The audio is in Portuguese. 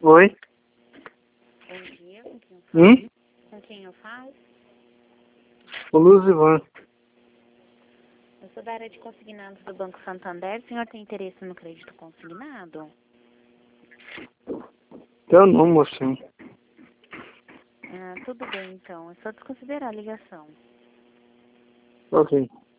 Oi? Bom dia, com quem eu falo? Hum? Com quem eu falo? O Luzivan. Eu sou da área de consignados do Banco Santander. O senhor tem interesse no crédito consignado? Teu nome, mocinho. Tudo bem, então. É só desconsiderar a ligação. Ok.